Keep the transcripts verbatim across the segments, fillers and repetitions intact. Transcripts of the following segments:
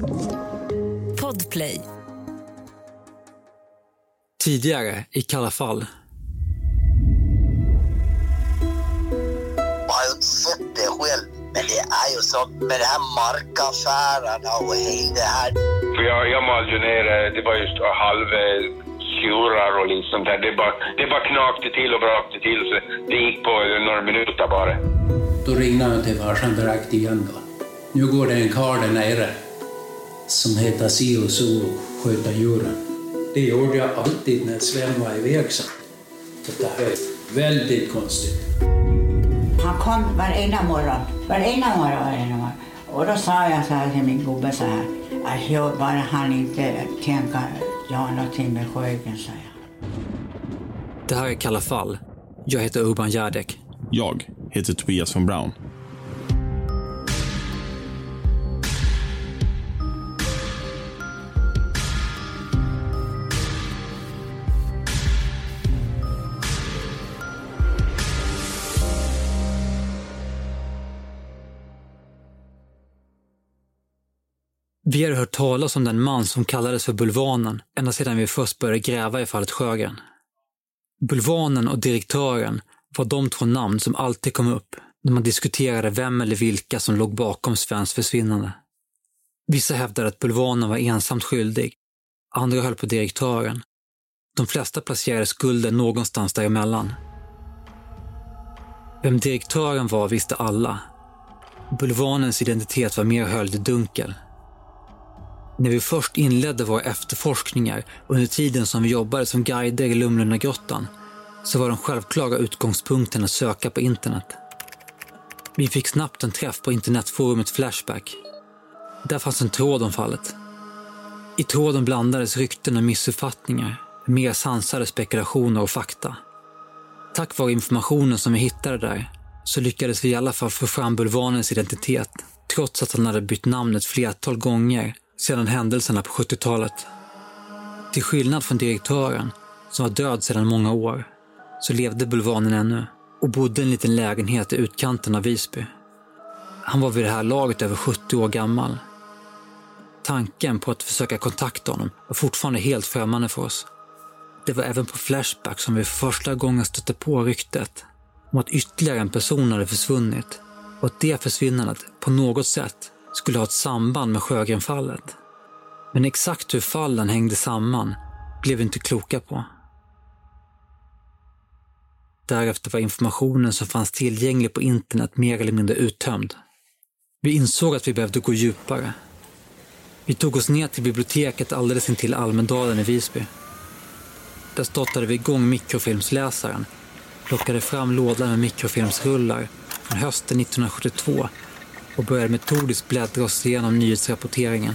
Podplay. Tidigare i Kalla fall. Jag har ju inte sett det själv, men det är ju så med det här markaffärerna och hela det här. För jag, jag malde ju ner, det var just halva skurar och liksom där. Det bara, det bara knakte till och brakte till, så det gick på några minuter bara. Då ringde han till farsan direkt igen då. Nu går det en karl där nere som heter si och så och sköter djuren. Det gjorde jag alltid när Sven var iväg så. Det här är väldigt konstigt. Han kom varenda morgon, varenda morgon, varenda morgon. Och då sa jag så här till min gubbe så här, att jag bara han inte tänka göra någonting med Sjögren, sa jag. Det här är Kalla fall. Jag heter Urban Järdek. Jag heter Tobias von Braun. Vi har hört talas om den man som kallades för Bulvanen ända sedan vi först började gräva i fallet Sjögren. Bulvanen och direktören var de två namn som alltid kom upp när man diskuterade vem eller vilka som låg bakom Svens försvinnande. Vissa hävdade att Bulvanen var ensamt skyldig, andra höll på direktören. De flesta placerade skulden någonstans däremellan. Vem direktören var visste alla. Bulvanens identitet var mer höljd i dunkel. När vi först inledde våra efterforskningar under tiden som vi jobbade som guider i Lumlundagrottan så var de självklara utgångspunkten att söka på internet. Vi fick snabbt en träff på internetforumet Flashback. Där fanns en tråd om fallet. I tråden blandades rykten och missuppfattningar, mer sansade spekulationer och fakta. Tack vare informationen som vi hittade där så lyckades vi i alla fall få fram Bulvanens identitet, trots att han hade bytt namn ett flertal gånger sedan händelserna på sjuttiotalet. Till skillnad från direktören, som var död sedan många år, så levde Bulvanen ännu och bodde i en liten lägenhet i utkanten av Visby. Han var vid det här laget över sjuttio år gammal. Tanken på att försöka kontakta honom var fortfarande helt främmande för oss. Det var även på Flashback som vi för första gången stötte på ryktet om att ytterligare en person hade försvunnit och att det försvinnandet på något sätt skulle ha ett samband med Sjögrenfallet. Men exakt hur fallen hängde samman blev vi inte kloka på. Därefter var informationen som fanns tillgänglig på internet mer eller mindre uttömd. Vi insåg att vi behövde gå djupare. Vi tog oss ner till biblioteket alldeles intill Almedalen i Visby. Där startade vi igång mikrofilmsläsaren, plockade fram lådan med mikrofilmsrullar från hösten nittonhundrasjuttiotvå och började metodiskt bläddra oss igenom nyhetsrapporteringen.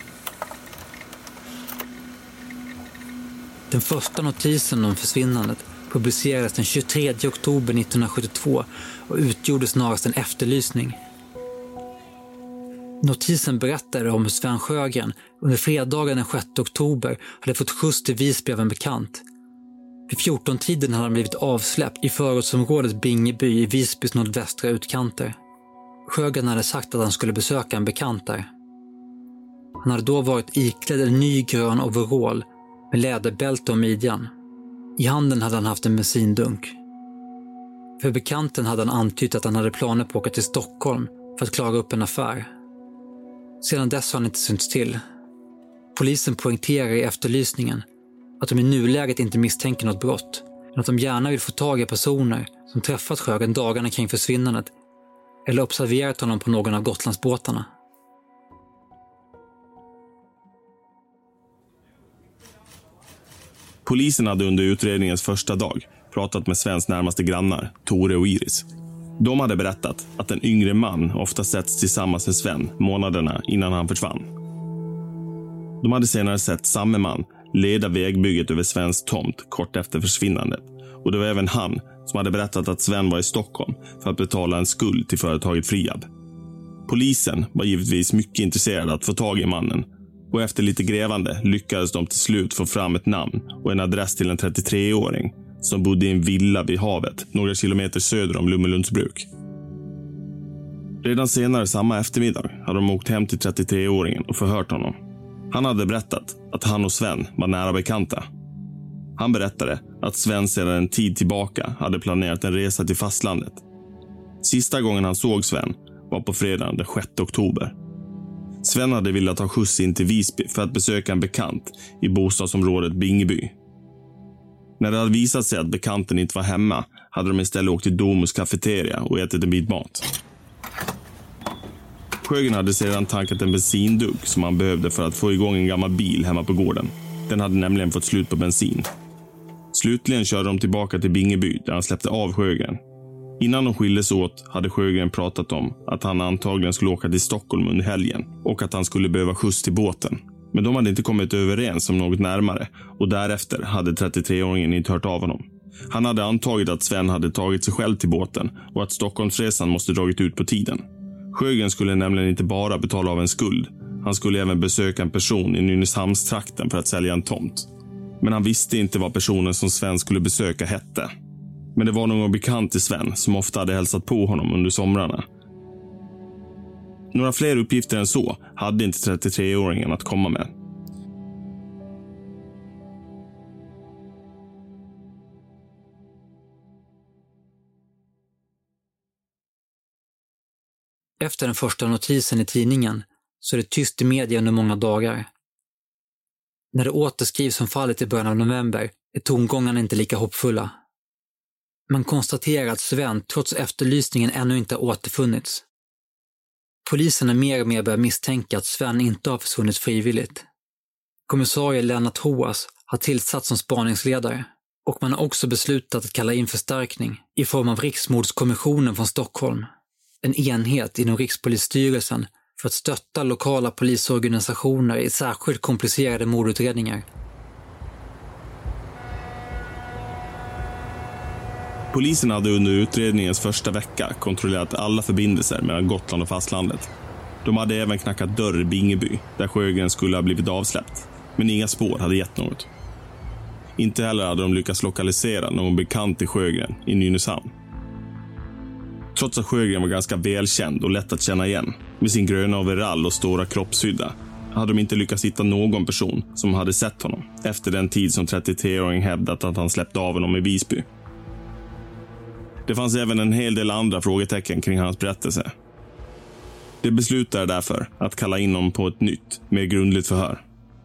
Den första notisen om försvinnandet publicerades den tjugotredje oktober nittonhundrasjuttiotvå och utgjorde snarast en efterlysning. Notisen berättade om hur Sven Sjögren under fredagen den sjätte oktober hade fått skjuts till Visby av en bekant. Vid fjorton-tiden hade han blivit avsläppt i förortsområdet Bingeby i Visbys nordvästra utkanter. Sjögren hade sagt att han skulle besöka en bekant där. Han hade då varit iklädd en ny grön overall med läderbälte och midjan. I handen hade han haft en bensindunk. För bekanten hade han antytt att han hade planer på att åka till Stockholm för att klara upp en affär. Sedan dess har han inte synts till. Polisen poängterar i efterlysningen att de i nuläget inte misstänker något brott, men att de gärna vill få tag i personer som träffat Sjögren dagarna kring försvinnandet eller observerat honom på någon av Gotlandsbåtarna. Polisen hade under utredningens första dag pratat med Svens närmaste grannar, Tore och Iris. De hade berättat att en yngre man ofta setts tillsammans med Sven månaderna innan han försvann. De hade senare sett samma man leda vägbygget över Svens tomt kort efter försvinnandet. Och det var även han som hade berättat att Sven var i Stockholm för att betala en skuld till företaget Friab. Polisen var givetvis mycket intresserad att få tag i mannen. Och efter lite grävande lyckades de till slut få fram ett namn och en adress till en trettiotreåring som bodde i en villa vid havet några kilometer söder om Lummelundsbruk. Redan senare samma eftermiddag hade de åkt hem till trettiotre-åringen och förhört honom. Han hade berättat att han och Sven var nära bekanta. Han berättade att Sven sedan en tid tillbaka hade planerat en resa till fastlandet. Sista gången han såg Sven var på fredagen den sjätte oktober. Sven hade velat ta skjuts in till Visby för att besöka en bekant i bostadsområdet Bingeby. När det hade visat sig att bekanten inte var hemma hade de istället åkt till Domus kafeteria och ätit en bit mat. Sjögren hade sedan tankat en bensindugg som han behövde för att få igång en gammal bil hemma på gården. Den hade nämligen fått slut på bensin. Slutligen körde de tillbaka till Bingeby där han släppte av Sjögren. Innan de skildes åt hade Sjögren pratat om att han antagligen skulle åka till Stockholm under helgen och att han skulle behöva skjuts till båten. Men de hade inte kommit överens om något närmare och därefter hade trettiotre-åringen inte hört av honom. Han hade antagit att Sven hade tagit sig själv till båten och att Stockholmsresan måste dragit ut på tiden. Sjögren skulle nämligen inte bara betala av en skuld. Han skulle även besöka en person i Nynäshamnstrakten för att sälja en tomt. Men han visste inte vad personen som Sven skulle besöka hette. Men det var någon bekant till Sven som ofta hade hälsat på honom under somrarna. Några fler uppgifter än så hade inte trettiotre-åringen att komma med. Efter den första notisen i tidningen så är det tyst i media under många dagar. När det återskrivs som fallet i början av november är tongångarna inte lika hoppfulla. Man konstaterar att Sven trots efterlysningen ännu inte har återfunnits. Polisen är mer och mer börjat misstänka att Sven inte har försvunnit frivilligt. Kommissarie Lennart Hoas har tillsatts som spaningsledare och man har också beslutat att kalla in förstärkning i form av Riksmordskommissionen från Stockholm. En enhet inom Rikspolisstyrelsen för att stötta lokala polisorganisationer i särskilt komplicerade mordutredningar. Polisen hade under utredningens första vecka kontrollerat alla förbindelser mellan Gotland och fastlandet. De hade även knackat dörr i Bingeby där Sjögren skulle ha blivit avsläppt, men inga spår hade gett något. Inte heller hade de lyckats lokalisera någon bekant till Sjögren i Nynäshamn. Trots att Sjögren var ganska välkänd och lätt att känna igen, med sin gröna overall och stora kroppshydda, hade de inte lyckats hitta någon person som hade sett honom efter den tid som trettiotre-åringen hävdat att han släppte av honom i Visby. Det fanns även en hel del andra frågetecken kring hans berättelse. Det beslutade därför att kalla in honom på ett nytt, mer grundligt förhör.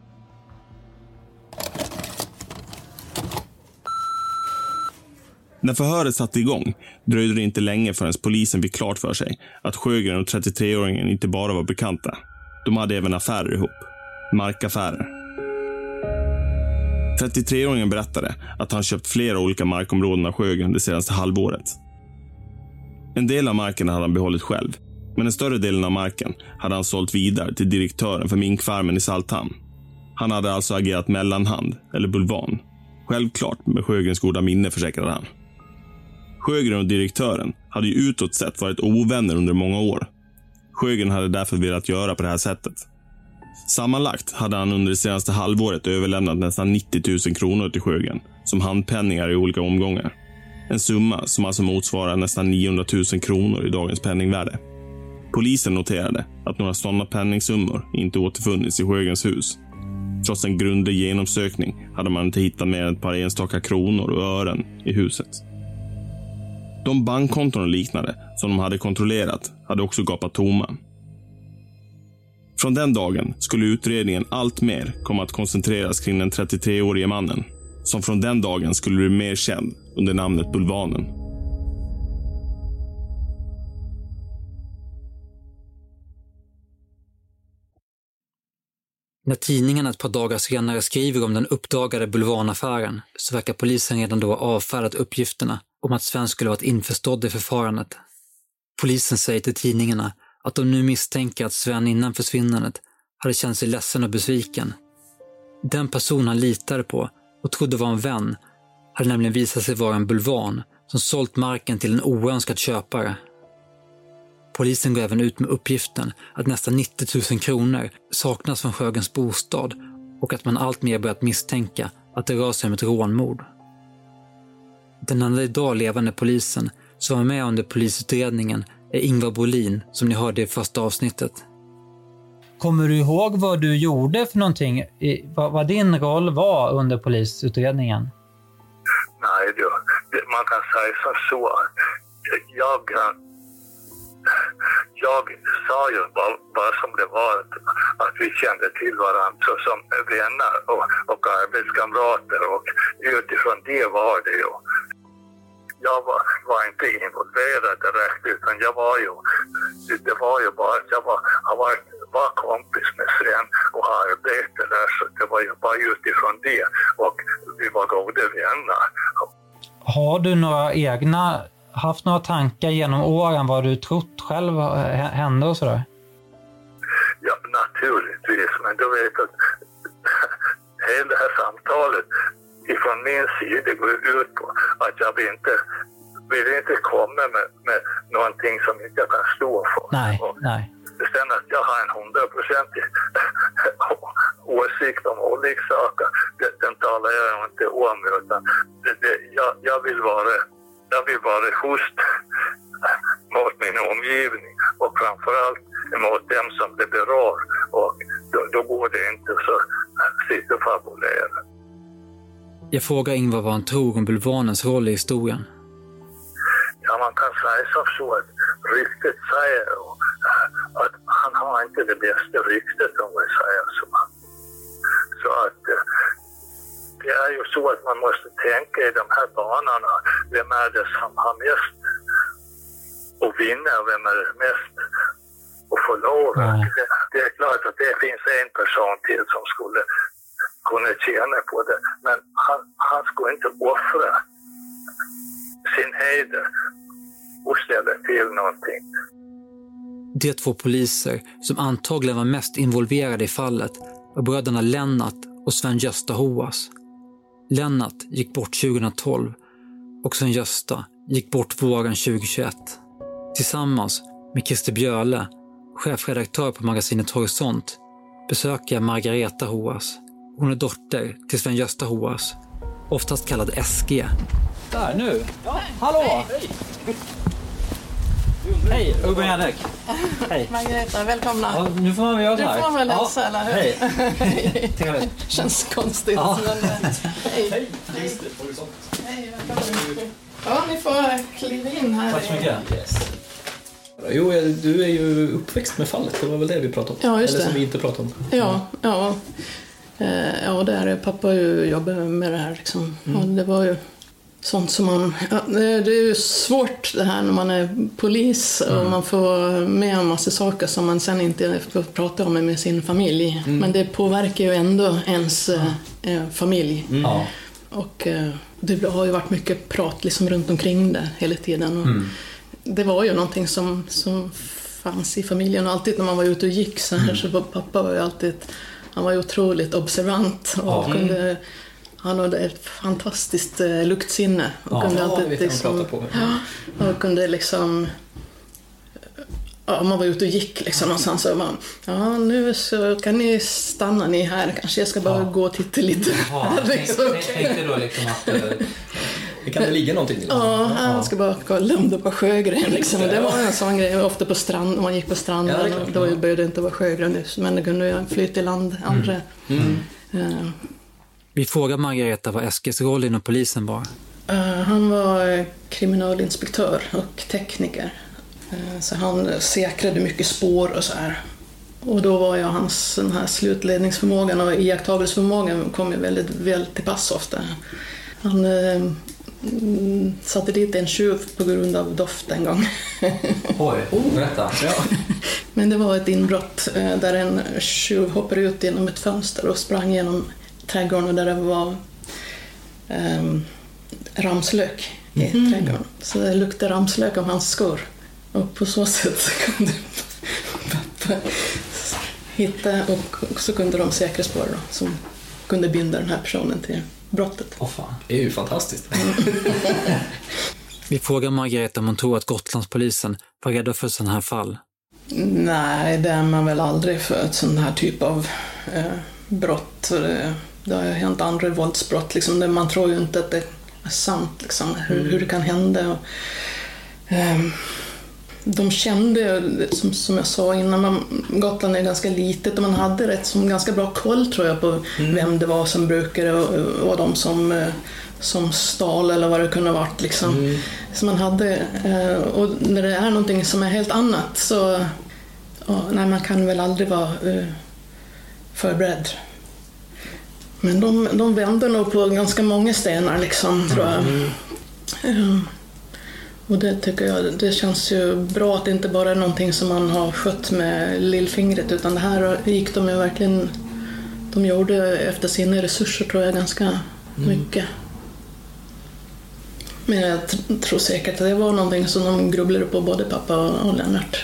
När förhöret satte igång dröjde det inte länge förrän polisen fick klart för sig att Sjögren och trettiotre-åringen inte bara var bekanta. De hade även affärer ihop. Markaffärer. trettiotre-åringen berättade att han köpt flera olika markområden av Sjögren det senaste halvåret. En del av marken hade han behållit själv, men den större delen av marken hade han sålt vidare till direktören för minkfarmen i Salthamn. Han hade alltså agerat mellanhand, eller bulvan. Självklart med Sjögrens goda minne, försäkrade han. Sjögren och direktören hade ju utåt sett varit ovänner under många år. Sjögren hade därför velat göra på det här sättet. Sammanlagt hade han under det senaste halvåret överlämnat nästan nittio tusen kronor till Sjögren som handpenningar i olika omgångar. En summa som alltså motsvarar nästan niohundratusen kronor i dagens penningvärde. Polisen noterade att några sådana penningsummor inte återfunnits i Sjögrens hus. Trots en grundlig genomsökning hade man inte hittat mer än ett par enstaka kronor och ören i huset. De bankkonton och liknande som de hade kontrollerat hade också gapat tomma. Från den dagen skulle utredningen allt mer komma att koncentreras kring den trettiotre-årige mannen, som från den dagen skulle bli mer känd under namnet Bulvanen. När tidningen ett par dagar senare skriver om den uppdagade bulvanaffären så verkar polisen redan då ha avfärdat uppgifterna om att Sven skulle varit införstådd i förfarandet. Polisen säger till tidningarna att de nu misstänker att Sven innan försvinnandet hade känt sig ledsen och besviken. Den person han litade på och trodde var en vän hade nämligen visat sig vara en bulvan som sålt marken till en oönskad köpare. Polisen går även ut med uppgiften att nästan nittio tusen kronor saknas från Sjögrens bostad och att man allt mer börjat misstänka att det rör sig om ett rånmord. Den enda idag levande polisen som var med under polisutredningen är Ingvar Bolin, som ni hörde i första avsnittet. Kommer du ihåg vad du gjorde för någonting? Vad, vad din roll var under polisutredningen? Nej, du, man kan säga så att jag, jag sa ju bara, bara som det var att, att vi kände till varandra så som vänner och, och arbetskamrater, och utifrån det var det ju. Jag var, var inte involverad direkt, utan jag var ju, det var ju bara att jag var, har varit, var kompis med Sven och har arbetat där, så det var ju bara utifrån det, och vi var goda vänner. Har du några egna, haft några tankar genom åren vad du trott själv hände och sådär? Ja, naturligtvis, men du vet att hela det här samtalet ifrån min sida går ut på att jag vill inte, vill inte komma med, med någonting som inte jag kan stå för. Nej, och nej. Sen att jag har en hundraprocentig åsikt om olika saker, det, den talar jag inte om, utan det, det, jag, jag, vill vara, jag vill vara just mot min omgivning och framförallt mot dem som det berör, och då, då går det inte så sitta och fabulera. Jag frågar Ingvar vad han tror om bulvanens roll i historien. Ja, man kan säga så att ryktet säger att han har inte det bästa ryktet, om vi säger så. Så att det är ju så att man måste tänka i de här banorna. Vem är det som har mest att vinna och vem är det mest att förlora? Mm. Det, det är klart att det finns en person till som skulle kunna tjäna på det. Men han, han skulle inte offra sin heder och ställa till någonting. De två poliser som antagligen var mest involverade i fallet var bröderna Lennart och Sven-Gösta Hoas. Lennart gick bort tjugohundratolv och Sven-Gösta gick bort våren tjugohundratjugoett. Tillsammans med Christer Björle, chefredaktör på magasinet Horisont, besöker jag Margareta Hoas. Hon är dotter till Sven-Gösta Hoas, oftast kallad S G. Där nu. Ja, hallå! Hej! Hej, Urban Jadek. Hej. Margareta, välkomna. Ja, nu får man väl göra så här. Nu får man väl hälsa, eller hur? Hej. Hej. Trevligt. Känns konstigt. Ja. Men, hej. Hej. Hej, välkomna. Ja, ni får kliva in här. Tack så mycket. Yes. Jo, du är ju uppväxt med fallet. Det var väl det vi pratade om. Ja, just Eller det. som vi inte pratade om. Ja, ja. Ja, där är pappa ju jobbar med det här liksom. Mm. Och det var ju sånt som man... Ja, det är ju svårt det här när man är polis och mm. man får med en massa saker som man sen inte får prata om med sin familj. Mm. Men det påverkar ju ändå ens mm. eh, familj. Mm. Ja. Och eh, det har ju varit mycket prat liksom runt omkring det hela tiden. Och mm. det var ju någonting som, som fanns i familjen, och alltid när man var ute och gick så här mm. så var pappa var ju alltid... Han var ju otroligt observant och mm. kunde... Han hade ett fantastiskt eh, luktsinne. Och ja, kunde ja, alltid, vet liksom, på. Ja, och kunde liksom... Ja, man var ute och gick liksom, och sen så man, ja, nu så kan ni stanna ni här. Kanske jag ska bara ja. gå och titta lite. Ja, liksom. Jag tänkte då liksom att... Det kan det ligga någonting. Liksom. Ja, han ska bara gå och lumda på sjögren liksom. Det var en sån grej, ofta på strand, man gick på stranden, ja, då började det inte vara sjögren, men det kunde flyta i land andra. Mm. Mm. Uh, Vi frågar Margareta vad Eskes roll inom polisen var. Uh, han var kriminalinspektör och tekniker. Uh, så han säkrade mycket spår och så här. Och då var ju hans den här slutledningsförmågan och iakttagelseförmågan kom ju väldigt väl till pass ofta. Han uh, satte dit en tjuv på grund av doft en gång. Oj, oh, berätta. Ja. Men det var ett inbrott uh, där en tjuv hoppade ut genom ett fönster och sprang genom trädgården där det var um, ramslök i mm. trädgården. Så det luktade ramslök av hans skor. Och på så sätt så kunde pappa hitta, och så kunde de säkra spår då, som kunde binda den här personen till brottet. Åh fan, det är ju fantastiskt. Vi frågar Margareta om hon tror att Gotlandspolisen var rädda för sådana här fall. Nej, det är man väl aldrig för ett sån här typ av eh, brott. Det, det har ju hänt andra våldsbrott. Liksom, man tror ju inte att det är sant, liksom, hur, mm. hur det kan hända. Och, eh, de kände, som, som jag sa innan, man, Gotland är ganska litet och man hade rätt som ganska bra koll tror jag på mm. vem det var som brukade och, och de som, som stal eller vad det kunde ha varit liksom. Mm. Så man hade, och när det är någonting som är helt annat så ja, nej, man kan väl aldrig vara uh, förberedd. Men de, de vände nog på ganska många stenar liksom, tror jag. Mm. Uh, Och det tycker jag, det känns ju bra att det inte bara är någonting som man har skött med lillfingret, utan det här gick de ju verkligen, de gjorde efter sina resurser tror jag ganska mm. mycket. Men jag t- tror säkert att det var någonting som de grubblade på, både pappa och, och Lennart.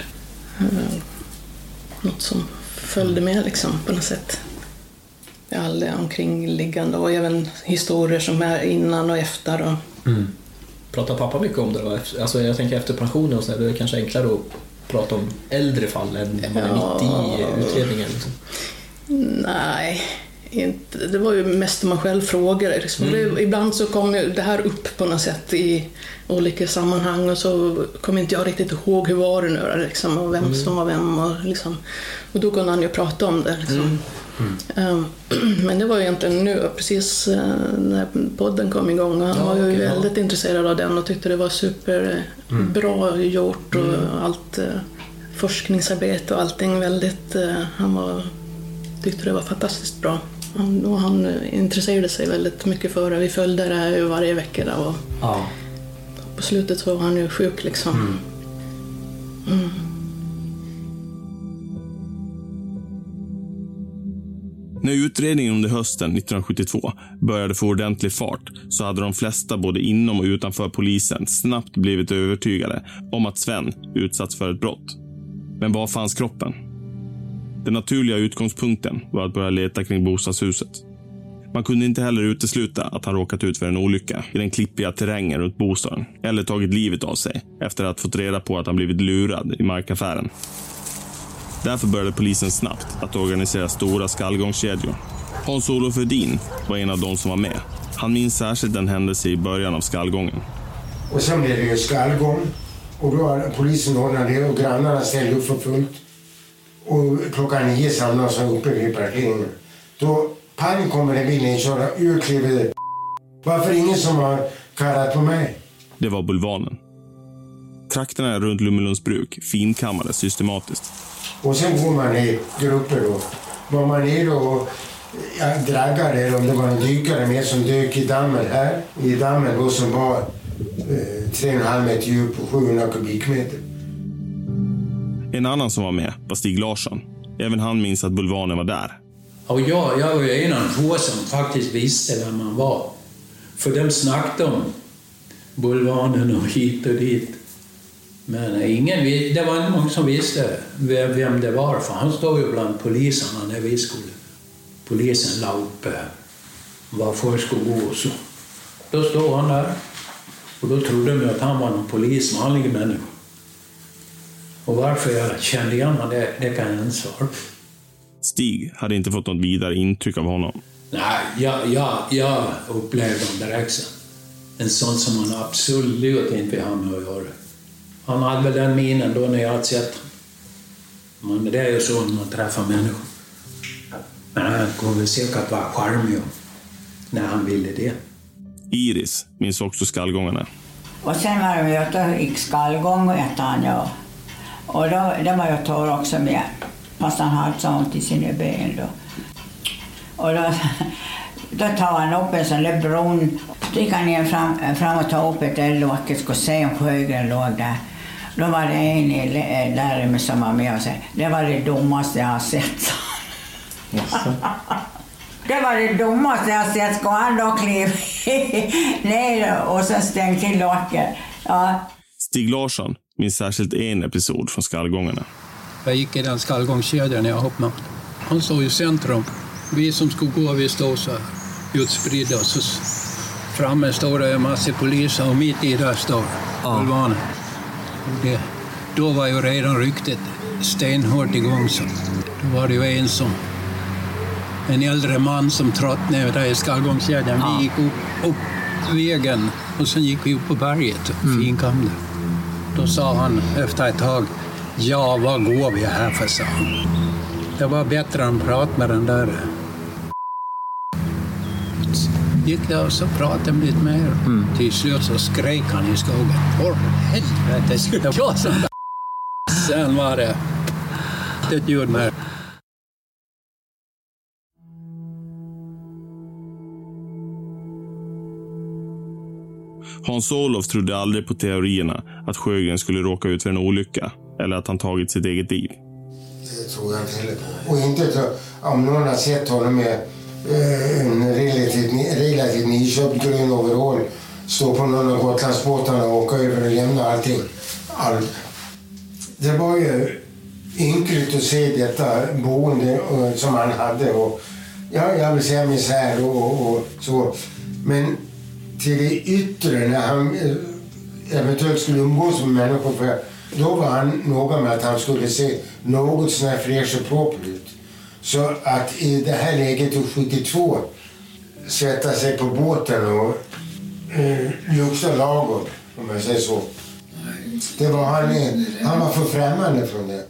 Något som följde med liksom på något sätt. All det omkringliggande och även historier som är innan och efter och mm. Pratar pappa mycket om det då? Alltså jag tänker efter pensionen och så, det är kanske enklare att prata om äldre fall än när man är ja. mitt i utredningen. Liksom. Nej, inte. Det var ju mest man själv frågade. Liksom. Mm. Ibland så kom det här upp på något sätt i olika sammanhang och så kom inte jag riktigt ihåg hur var det nu liksom, och vem mm. som var vem. Och, liksom. Och då kunde han ju prata om det. Liksom. Mm. Mm. Men det var ju egentligen nu precis när podden kom igång och han ja, var ju okay, väldigt ja. intresserad av den och tyckte det var superbra mm. gjort och mm. allt forskningsarbete och allting väldigt, han var, tyckte det var fantastiskt bra och han intresserade sig väldigt mycket för det. Vi följde det här varje vecka där och ja. på slutet så var han ju sjuk liksom. Mm. Mm. När utredningen under hösten nittonhundrasjuttiotvå började få ordentlig fart så hade de flesta både inom och utanför polisen snabbt blivit övertygade om att Sven utsatts för ett brott. Men var fanns kroppen? Den naturliga utgångspunkten var att börja leta kring bostadshuset. Man kunde inte heller utesluta att han råkat ut för en olycka i den klippiga terrängen runt bostaden eller tagit livet av sig efter att fått reda på att han blivit lurad i markaffären. Därför började polisen snabbt att organisera stora skallgångskedjor. Hans-Olof Edin var en av de som var med. Han minns särskilt en händelse i början av skallgången. Och sen blev det ju skallgång. Och då var polisen ordnade och grannarna ställde upp för fullt. Och klockan nio samlades han uppe vid parkeringen. Då pang kommer en bil inköra, ur kliver. Varför ingen som har kallat på mig? Det var bulvanen. Trakterna runt Lummelundsbruk finkammades systematiskt. Och sen går man i grupper då. Var man ner och ja, draggade, om det var en dykare med som dök i dammen här. I dammen då som var eh, tre och en halv meter djup och sjuhundra kubikmeter. En annan som var med var Stig Larsson. Även han minns att bulvanen var där. Och jag, jag var ju en av två som faktiskt visste vem man var. För de snackade om bulvanen och hit och dit. Men ingen, det var inte många som visste vem det var, för han stod ju bland poliserna när vi skulle. Polisen la upp var folk skulle gå och så. Då stod han där och då trodde de att han var en polis, vanlig människa. Och varför jag kände igen honom, det, det kan jag inte svara. Stig hade inte fått något vidare intryck av honom. Nej, jag, jag, jag upplevde honom direkt sen. En sån som man absolut inte vill ha med att göra. Han hade väl den minen då när jag hade sett honom. Men det är ju så när man träffar människor. Men han kommer säkert vara charmig när han ville det. Iris minns också skallgångarna. Och sen var det ju att gick skallgång och ett han ja. Och då, det var ju Tor också med. Fast han hade sånt i sina ben då. Och då, då tar han upp en sån där bron. Gick han ner fram, fram och tog upp ett eldlocket. Skulle se om sjögren låg där. Då var det en där med som var med och sa. Det var det dummaste jag har sett. Det var det dummaste jag har sett. Ska han då kliva ner och så stängt till locket. Ja. Stig Larsson minns särskilt en episod från skallgångarna. Jag gick i den skallgångskedjan när jag hoppade. Han stod i centrum. Vi som skulle gå, vi stod så utspridda. Och så framme stod det en massa poliser och mitt i där stod bulvanen. Det, då var ju redan ryktet stenhårt igång. Så. Då var det ju en som en äldre man som tröttnade där i skallgångskedjan. Vi gick upp, upp vägen och sen gick vi upp på berget och mm. finkamde. Då sa han efter ett tag, ja, vad går vi här för, sa han. Det var bättre än att prata med den där. Gick jag och så pratade jag lite mer. Mm. Till slut så skrek han i skogen. Åh, helvete, skulle jag vara sån där. Sen var det ett ljud med. Hans-Olof trodde aldrig på teorierna att Sjögren skulle råka ut för en olycka eller att han tagit sitt eget liv. Det tror jag inte heller på. Och inte så, om någon har sett honom med eh, en relativt, relativt nyköpt grön overall stå på någon av Gotlandsbåtarna och åka över och lämna allting. Allt. Det var ju ynkligt att se detta boende och, som han hade. Och, ja, jag vill säga misär och, och, och så. Men till det yttre när han eh, eventuellt skulle umgås med människor, för då var han noga med att han skulle se något sån här fräsch och proper ut. Så att i det här läget och sjuttiotvå sätta sig på båten och eh, lukta lagom, om jag säger så. Det var han, han var för främmande från det.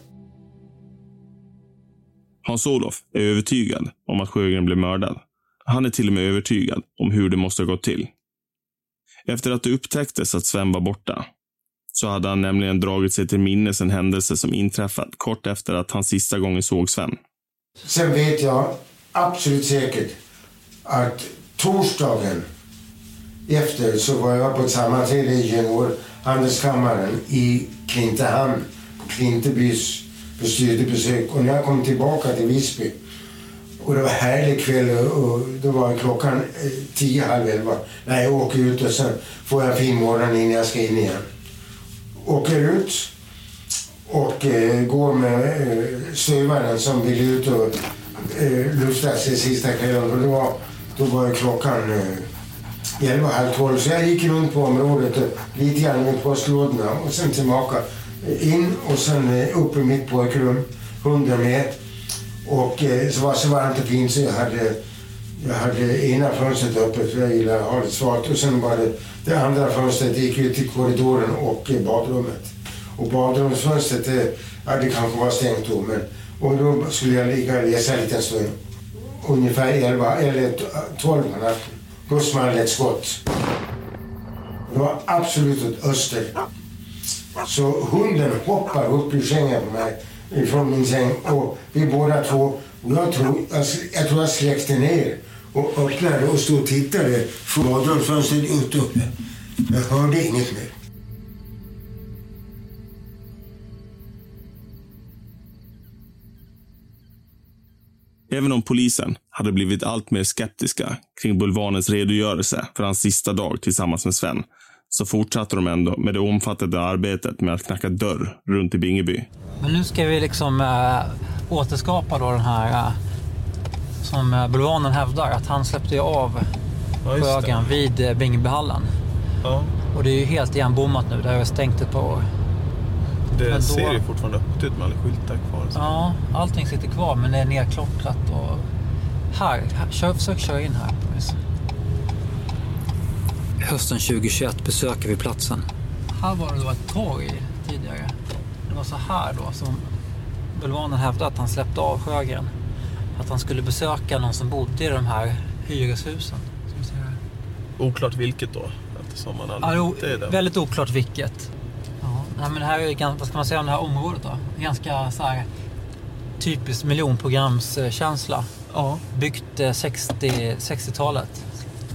Hans-Olof är övertygad om att Sjögren blev mördad. Han är till och med övertygad om hur det måste ha gått till. Efter att det upptäcktes att Sven var borta så hade han nämligen dragit sig till minnes en händelse som inträffat kort efter att han sista gången såg Sven. Sen vet jag absolut säkert att torsdagen efter så var jag på ett sammanträde i Juniorhandelskammaren i Klintehamn på Klintebys bestyrelsebesök. Och när jag kom tillbaka till Visby och det var härlig kväll och då var klockan tio, halv elva när jag åker ut och sen får jag en fin morgon innan jag ska in igen. Åker ut och eh, går med eh, stövaren som vill ut och eh, lufta sig sista kvällen. Och då var, då var klockan eh, elva, halv tolv. Så jag gick runt på området och lite grann runt postlådorna och sen tillbaka in och sen eh, upp i mitt pojkrum, hundra meter. Och eh, så var det så varmt och fint så jag hade, jag hade ena fönstret uppe för jag gillar att ha det svart. Och sen var det, det andra fönstret gick ut till korridoren och eh, badrummet. Och badrumsfönstret, det, ja, det kanske var stängt då. Men, och då skulle jag ligga och läsa lite stund. Ungefär elva eller tolv på natten. Då small ett skott. Det var absolut ett öster. Så hunden hoppar upp ur sängen på mig. Ifrån min säng och vi båda två, och jag tror jag, jag, tror jag släckte ner och öppnade och stod och tittade från badrumsfönstret ut uppe. Jag hörde inget mer. Även om polisen hade blivit allt mer skeptiska kring Bulvanens redogörelse för hans sista dag tillsammans med Sven, så fortsatte de ändå med det omfattande arbetet med att knacka dörr runt i Bingeby. Men nu ska vi liksom äh, återskapa då den här äh, som äh, Bulvanen hävdar att han släppte av ja, Sjögren vid äh, Bingebyhallen. Ja. Och det är ju helt igenbommat nu, det har stängt ett par år. Det då, ser ju fortfarande öppet ut med alla skyltar kvar. Så. Ja, allting sitter kvar men det är nedklottrat och här, här kör, försök köra in här. Hösten tjugohundratjugoett besöker vi platsen. Här var det då ett torg tidigare. Det var så här då som Bulvanen hävdade att han släppte av Sjögren. Att han skulle besöka någon som bodde i de här hyreshusen. Oklart vilket då? Eftersom man aldrig ja, inte är där. Väldigt oklart vilket. Ja, nej, men det här är ganska, vad ska man säga om det här området då? Ganska så här typiskt miljonprogramskänsla. Ja. Byggt sextio, sextiotalet.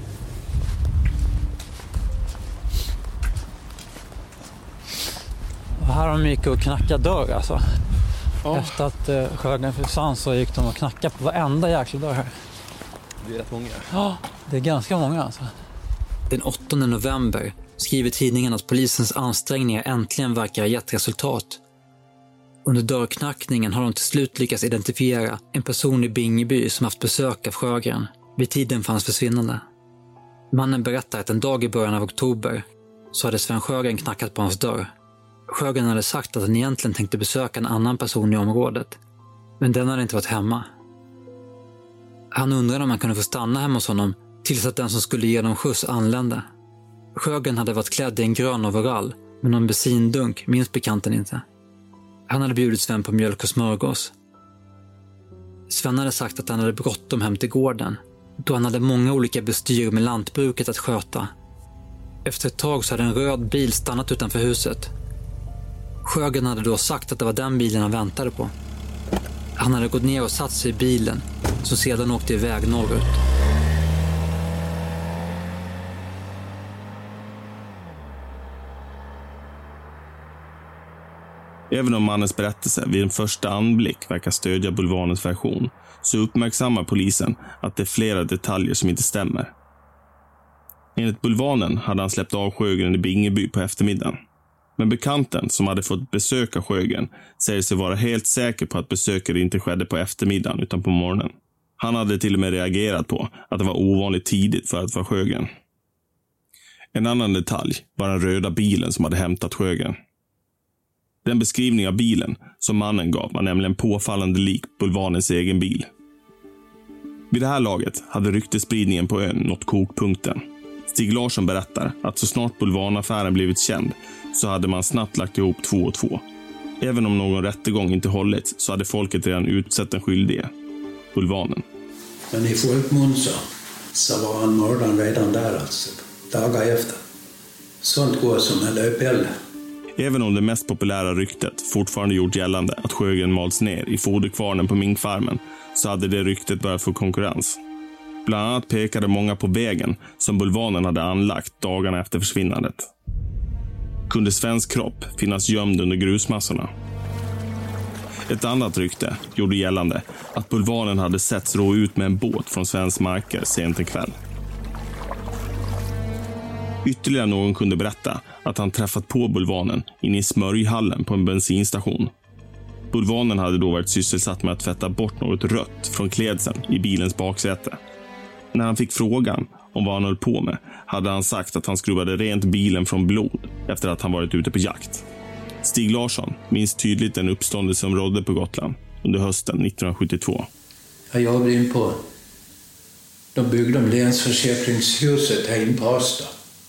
Och här har de gick och knackat dörr alltså. Ja. Efter att uh, Sjögren försvann så gick de och knackade på varenda jäkla dörr här. Det är rätt många. Ja, det är ganska många alltså. Den åttonde november skriver tidningen att polisens ansträngningar äntligen verkar ha gett resultat. Under dörrknackningen har de till slut lyckats identifiera en person i Bingeby som haft besök av Sjögren vid tiden för hans försvinnande. Mannen berättar att en dag i början av oktober så hade Sven Sjögren knackat på hans dörr. Sjögren hade sagt att han egentligen tänkte besöka en annan person i området, men den hade inte varit hemma. Han undrade om han kunde få stanna hemma hos honom tills att den som skulle ge dem skjuts anlände. Sjögren hade varit klädd i en grön overall Men någon bensindunk minns bekanten inte. Han hade bjudit Sven på mjölk och smörgås. Sven hade sagt att han hade bråttom hem till gården, då han hade många olika bestyr med lantbruket att sköta. Efter ett tag så hade en röd bil stannat utanför huset. Sjögren hade då sagt att det var den bilen han väntade på. Han hade gått ner och satt sig i bilen, som sedan åkte iväg norrut. Även om mannens berättelse vid en första anblick verkar stödja bulvanens version, så uppmärksammar polisen att det är flera detaljer som inte stämmer. Enligt bulvanen hade han släppt av Sjögren i Bingeby på eftermiddagen. Men bekanten som hade fått besöka Sjögren säger sig vara helt säker på att besöket inte skedde på eftermiddagen utan på morgonen. Han hade till och med reagerat på att det var ovanligt tidigt för att vara Sjögren. En annan detalj var den röda bilen som hade hämtat Sjögren. Den beskrivning av bilen som mannen gav var nämligen påfallande lik bulvanens egen bil. Vid det här laget hade ryktespridningen på ön nått kokpunkten. Stig Larsson berättar att så snart bulvanaffären blivit känd så hade man snabbt lagt ihop två och två. Även om någon rättegång inte hållits så hade folket redan utsett den skyldige, bulvanen. Men i folkmun så, så var han mördaren redan där alltså, dagar efter. Sånt går som en löpeld. Även om det mest populära ryktet fortfarande gjort gällande att Sjögren malts ner i foderkvarnen på minkfarmen, så hade det ryktet börjat få konkurrens. Bland annat pekade många på vägen som bulvanen hade anlagt dagarna efter försvinnandet. Kunde Svens kropp finnas gömd under grusmassorna? Ett annat rykte gjorde gällande att bulvanen hade setts rå ut med en båt från Svens marker sent en kväll. Ytterligare någon kunde berätta att han träffat på bulvanen inne i smörjhallen på en bensinstation. Bulvanen hade då varit sysselsatt med att tvätta bort något rött från klädseln i bilens baksäte. När han fick frågan om vad han höll på med hade han sagt att han skrubbade rent bilen från blod efter att han varit ute på jakt. Stig Larsson minns tydligt den uppståndelse som rådde på Gotland under hösten nittonhundrasjuttiotvå. Jag jobbade in på, de byggde om länsförsäkringshuset här in på Asta.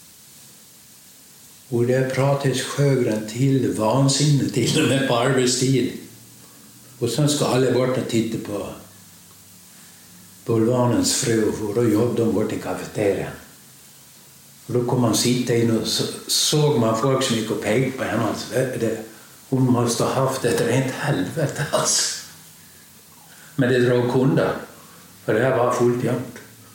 Och det pratades Sjögren till vansinne till och med på arbetstid. Och sen ska alla bort och titta på bulvanens fru, och då jobbade de bort i kafeterian. Och då kom man sitta in och så, såg man folk som gick och pekade på henne. Alltså, det, hon måste ha haft ett rent helvete alltså. Men det drog kunder, för det här var fullt jämt.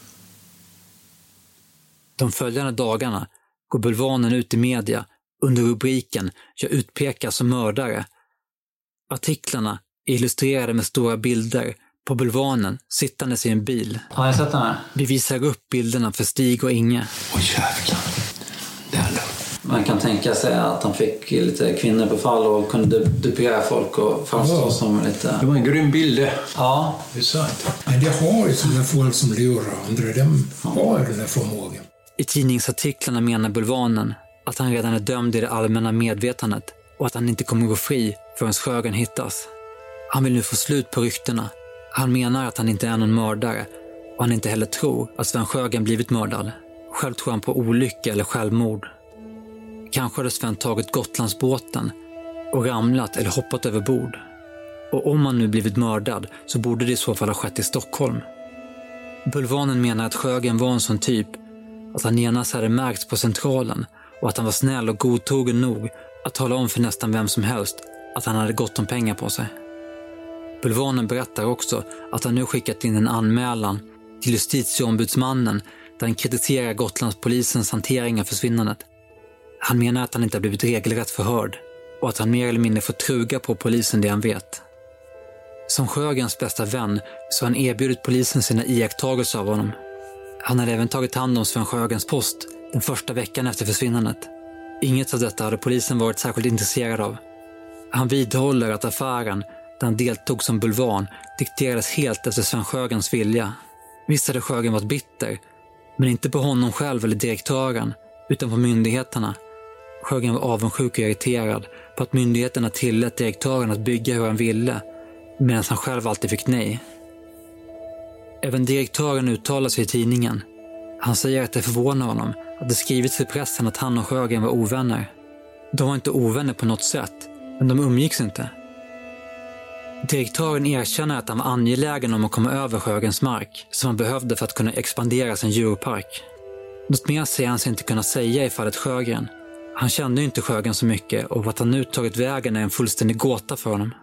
De följande dagarna går bulvanen ut i media under rubriken "Jag utpekas som mördare". Artiklarna är illustrerade med stora bilder på bulvanen sittandes i en bil. Har jag sett den här? Vi visar upp bilderna för Stig och Inge. Åh jävlar. Där. Man kan tänka sig att han fick lite kvinnor på fall och kunde dupera folk och framstå ja. som lite... Det var en grym bild. Ja. Det är sant. Men det har ju sådana folk som lurar andra. De har den där förmågan. I tidningsartiklarna menar bulvanen att han redan är dömd i det allmänna medvetandet och att han inte kommer gå fri förrän Sjögren hittas. Han vill nu få slut på ryktena. Han menar att han inte är någon mördare och han inte heller tror att Sven Sjögren blivit mördad. Själv tror han på olycka eller självmord. Kanske hade Sven tagit Gotlandsbåten och ramlat eller hoppat över bord. Och om han nu blivit mördad så borde det i så fall ha skett i Stockholm. Bulvanen menar att Sjögren var en sån typ att han genast hade märkts på centralen och att han var snäll och godtogen nog att tala om för nästan vem som helst att han hade gott om pengar på sig. Bulvanen berättar också att han nu skickat in en anmälan till justitieombudsmannen där han kritiserar Gotlandspolisens hantering av försvinnandet. Han menar att han inte har blivit regelrätt förhörd och att han mer eller mindre får truga på polisen det han vet. Som Sjögrens bästa vän så har han erbjudit polisen sina iakttagelser av honom. Han hade även tagit hand om Sven Sjögrens post den första veckan efter försvinnandet. Inget av detta hade polisen varit särskilt intresserad av. Han vidhåller att affären där han deltog som bulvan dikterades helt efter Sven Sjögrens vilja. Visst hade Sjögren varit bitter, men inte på honom själv eller direktören, utan på myndigheterna. Sjögren var avundsjuk och irriterad på att myndigheterna tillät direktören att bygga hur han ville, medan han själv alltid fick nej. Även direktören uttalar sig i tidningen. Han säger att det förvånar honom att det skrivits i pressen att han och Sjögren var ovänner. De var inte ovänner på något sätt, men de umgicks inte. Direktören erkänner att han var angelägen om att komma över Sjögrens mark som han behövde för att kunna expandera sin djurpark. Något mer säger han sig inte kunna säga i fallet Sjögren. Han kände ju inte Sjögren så mycket och vart han nu tagit vägen är en fullständig gåta för honom.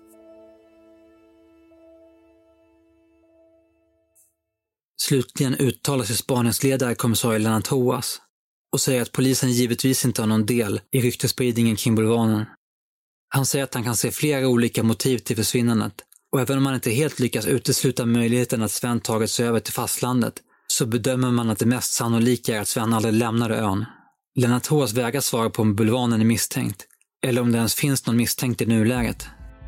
Slutligen uttalar sig spaningsledare kommissarie Lennart Hoas och säger att polisen givetvis inte har någon del i ryktespridningen kring bulvanen. Han säger att han kan se flera olika motiv till försvinnandet och även om man inte helt lyckas utesluta möjligheten att Sven tagit sig över till fastlandet så bedömer man att det mest sannolika är att Sven aldrig lämnade ön. Lennart Hoas vägrar svara på om bulvanen är misstänkt eller om det ens finns någon misstänkt i nuläget.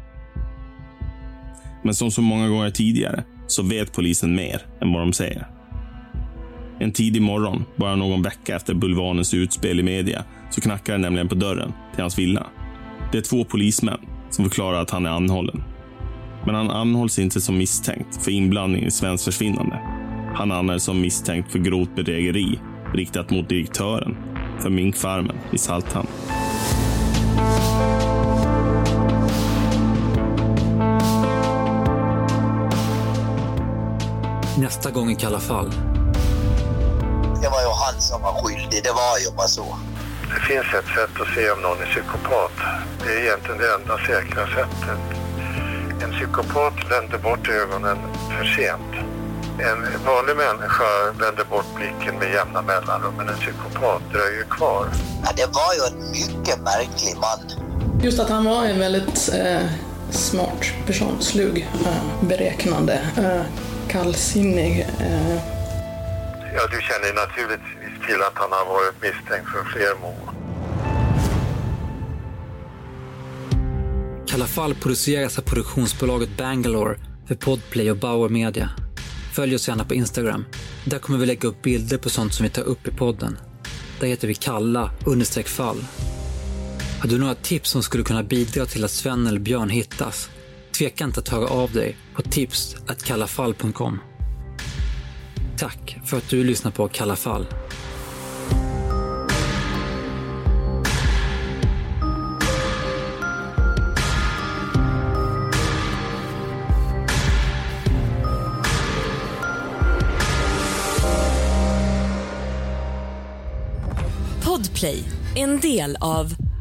Men som så många gånger tidigare så vet polisen mer än vad de säger. En tidig morgon, bara någon vecka efter bulvanens utspel i media, så knackar det nämligen på dörren till hans villa. Det är två polismän som förklarar att han är anhållen. Men han anhålls inte som misstänkt för inblandning i Svens försvinnande. Han anhålls som misstänkt för grovt bedrägeri riktat mot direktören för minkfarmen i Salthamn. Nästa gång i Kalla fall. Det var ju han som var skyldig, det var ju bara så. Det finns ett sätt att se om någon är psykopat. Det är egentligen det enda säkra sättet. En psykopat vänder bort ögonen för sent. En vanlig människa vänder bort blicken med jämna mellanrum, men en psykopat dröjer kvar. Ja, det var ju en mycket märklig man. Just att han var en väldigt eh, smart person, slug, eh, beräknande, eh, kallsinnig. Eh. Ja, du känner naturligtvis till att han har varit misstänkt för fler mord. Kalla fall produceras av produktionsbolaget Bangalore för Podplay och Bauer Media. Följ oss gärna på Instagram. Där kommer vi lägga upp bilder på sånt som vi tar upp i podden. Där heter vi Kalla understreck fall. Har du några tips som skulle kunna bidra till att Sven eller Björn hittas? Tveka inte att höra av dig på tips at kallafall punkt com. Tack för att du lyssnar på Kalla fall. Podplay, en del av